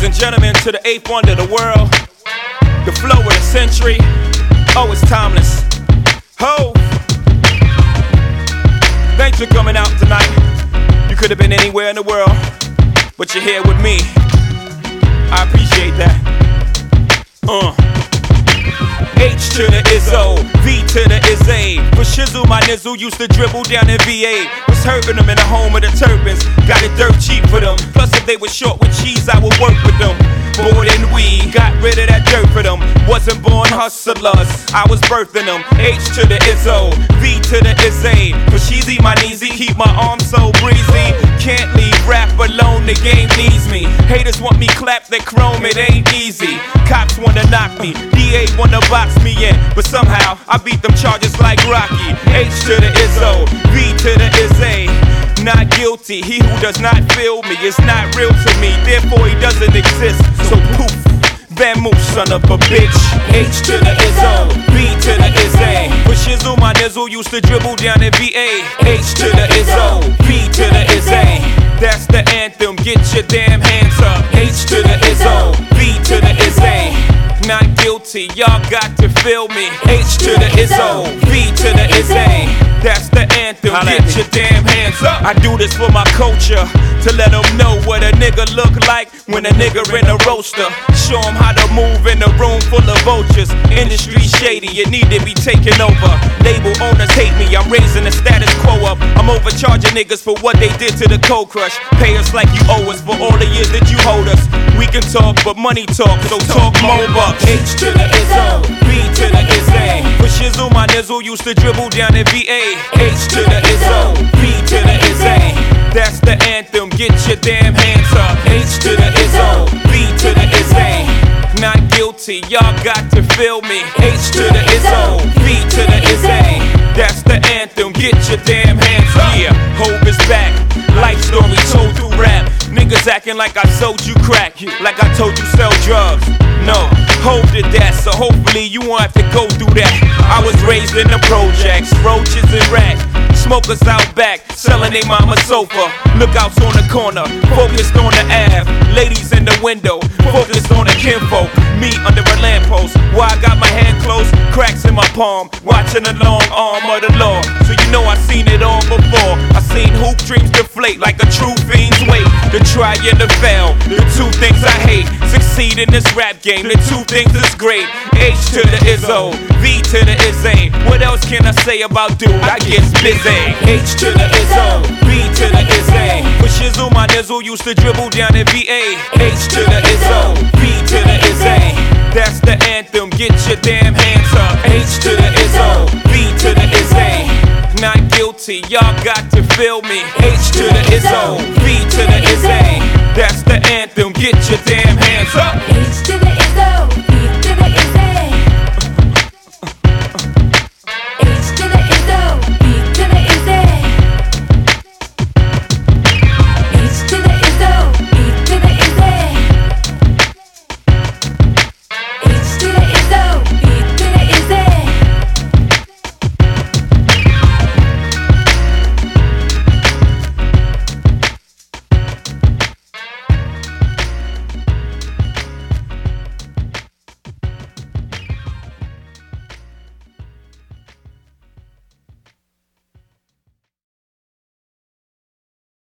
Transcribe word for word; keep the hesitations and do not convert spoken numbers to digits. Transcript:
and gentlemen, to the eighth wonder of the world, the flow of the century. Oh, it's timeless. Ho! Thanks for coming out tonight. You could have been anywhere in the world, but you're here with me. I appreciate that. Uh. H to the Izzo, V to the Izzy. For Shizzle, my nizzle used to dribble down in V A. Was hurting them in the home of the turbans. Got it dirt cheap for them. Plus, if they were short with cheese, I would work with them. Bored and weed, got rid of that dirt for them. Wasn't born hustlers, I was birthing them. H to the Izzo, V to the Izzy. For Sheezy, my kneesy, keep my arms so breezy. Can't leave rap alone, the game needs me. Haters want me clap that chrome, it ain't easy. Cops wanna knock me, D A wanna box me in, but somehow I beat them charges like Rocky. H to the Izzo, V to the Izzy. Not guilty, he who does not feel me is not real to me, therefore he doesn't exist. So poof, vamoose, son of a bitch. H to the Izzo, V to the Izzy. For Shizzle, my nizzle used to dribble down in V A. H to the Izzo, V to the Izzy. That's the anthem, get your damn hands up. H to the Izzo, V to the Izzy. Not guilty, y'all got to feel me. H to the Izzo, V to the Izzy. That's the anthem, get your damn hands up. I do this for my culture, to let them know what a nigga look like when a nigga in a roaster. Show them how to move in a room full of vultures. Industry shady, it need to be taken over. Label owners hate me, I'm raising the status quo up. I'm overcharging niggas for what they did to the Cold Crush. Pay us like you owe us for all the years that you hold us. We can talk, but money talk, so talk more bucks. H to the Izzo, V to the Izzy. For Shizzle, my nizzle used to dribble down in V A. H to the Izzo, V to the Izzy. That's the anthem, get your damn hands up. H to the Izzo, V to the Izzy. Not guilty, y'all got to feel me. H to the Izzo, V to the Izzy. That's the anthem, get your damn hands up. Yeah, Hope is back, life story told through rap. Niggas acting like I sold you crack, like I told you sell drugs. No, Hope did that, so hopefully you won't have to go through that. I was raised in the projects, roaches and rats. Smokers out back, selling they mama sofa. Lookouts on the corner, focused on the Ave. Ladies in the window, focused on the kinfolk. Me under a lamppost, while I got my hand closed, cracks in my palm, watching the long arm of the law. So you know I seen it all before. I seen hoop dreams deflate like a true fiend's weight. The try and the fail, the two things I hate. Succeed in this rap game, the two things is great. H to the Izzo, V to the Izzy. What else can I say about dude? I get busy. H to the Izzo, V to the Izzy. For Shizzle, my nizzle used to dribble down in V A. H to the Izzo, V to the Izzy. That's the anthem, get your damn hands up. H to the Izzo, V to the Izzy. Not guilty, y'all got to feel me. H to the Izzo, V to the Izzy. That's the anthem, get your damn hands up. H to the